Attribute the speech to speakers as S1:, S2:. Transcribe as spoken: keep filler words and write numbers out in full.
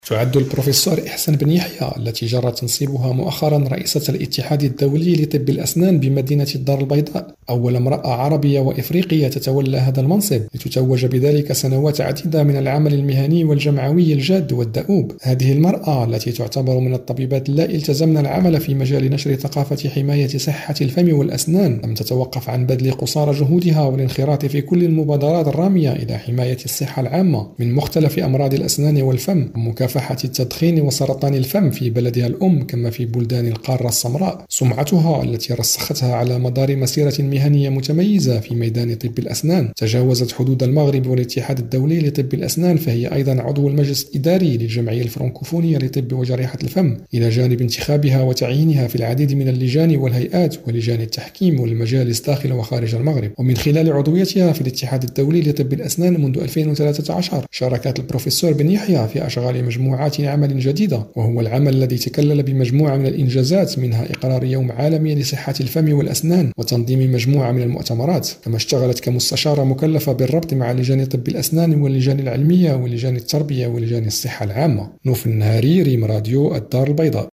S1: تعد البروفيسور إحسان بن يحيى التي جرى تنصيبها مؤخرا رئيسة الاتحاد الدولي لطب الأسنان بمدينة الدار البيضاء أول امرأة عربية وإفريقية تتولى هذا المنصب، لتتوج بذلك سنوات عديدة من العمل المهني والجمعوي الجاد والدؤوب. هذه المرأة التي تعتبر من الطبيبات اللائي التزمن العمل في مجال نشر ثقافة حماية صحة الفم والأسنان لم تتوقف عن بذل قصارى جهودها والانخراط في كل المبادرات الرامية إلى حماية الصحة العامة من مختلف أمراض الأسنان والفم ومكافحة التدخين وسرطان الفم في بلدها الأم كما في بلدان القارة السمراء. سمعتها التي رسختها على مدار مسيرة مهنية متميزة في ميدان طب الأسنان تجاوزت حدود المغرب والاتحاد الدولي لطب الأسنان، فهي أيضا عضو المجلس الإداري للجمعية الفرنكوفونية لطب وجريحة الفم، إلى جانب انتخابها وتعيينها في العديد من اللجان والهيئات ولجان التحكيم والمجالس داخل وخارج المغرب. ومن خلال عضويتها في الاتحاد الدولي لطب الأسنان منذ ألفين وثلاثة عشر شاركت البروفيسور بن يحيى في أشغال مجموعات عمل جديدة، وهو العمل الذي تكلل بمجموعة من الإنجازات، منها إقرار يوم عالمي لصحة الفم والأسنان وتنظيم مجموعة من المؤتمرات. كما اشتغلت كمستشارة مكلفة بالربط مع لجان طب الأسنان واللجان العلمية ولجان التربية ولجان الصحة العامة. نوف النهاري، ريم راديو الدار البيضاء.